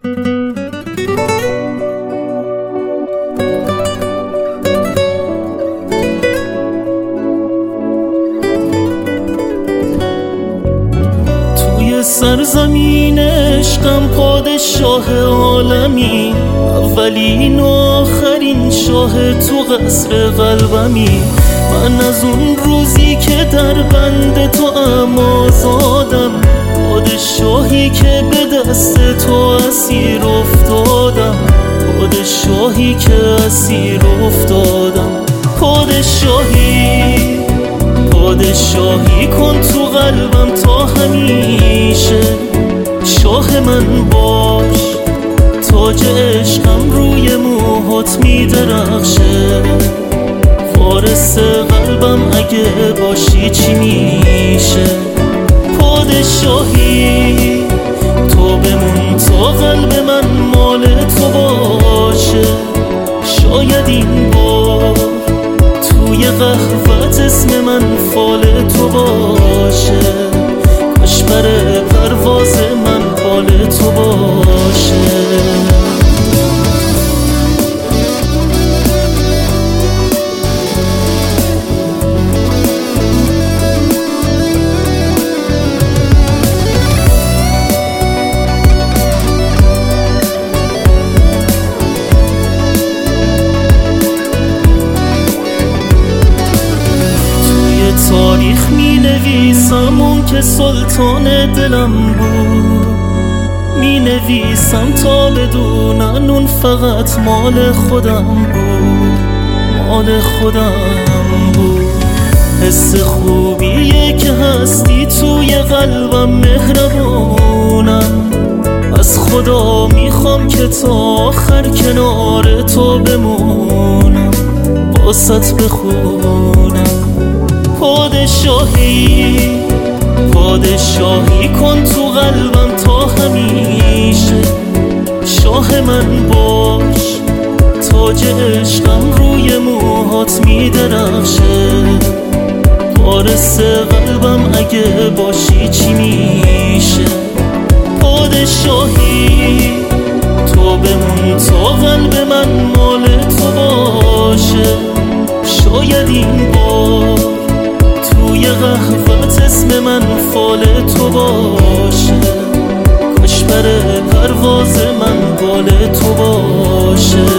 توی سرزمین عشقم پادشاه عالمی، اولین و آخرین شاه تو قصر قلبمی. من از اون روزی که در بند تو آزادم، پادشاهی که به دست تو اسیر افتادم، پادشاهی که اسیر افتادم. پادشاهی کن تو قلبم تا همیشه، شاه من باش، تاج عشقم روی موهات میدرخشه. وارث قلبم اگه باشی چی میشه؟ پادشاهی تو بمون تا قلب من مال تو باشه. شاید این بار توی قهوت اسم من فال تو باشه، کاش بر پرواز من بال تو باشه. تاریخ می نویسم اون که سلطان دلم بود، می نویسم تا بدونن اون فقط مال خودم بود، مال خودم بود. حس خوبیه که هستی توی قلبم، مهربونم. از خدا میخوام که تا آخر کنار تو بمونم، باست بخونم. پادشاهی کن تو قلبم تا همیشه، شاه من باش، تاج عشقم روی موهات میدرخشه. وارث قلبم اگه باشی چی میشه؟ پادشاهی تو بمون تا قلب من مال تو باشه. شاید این بار توی قهوت اسم من فال تو باشه، کاش بر پرواز من بال تو باشه.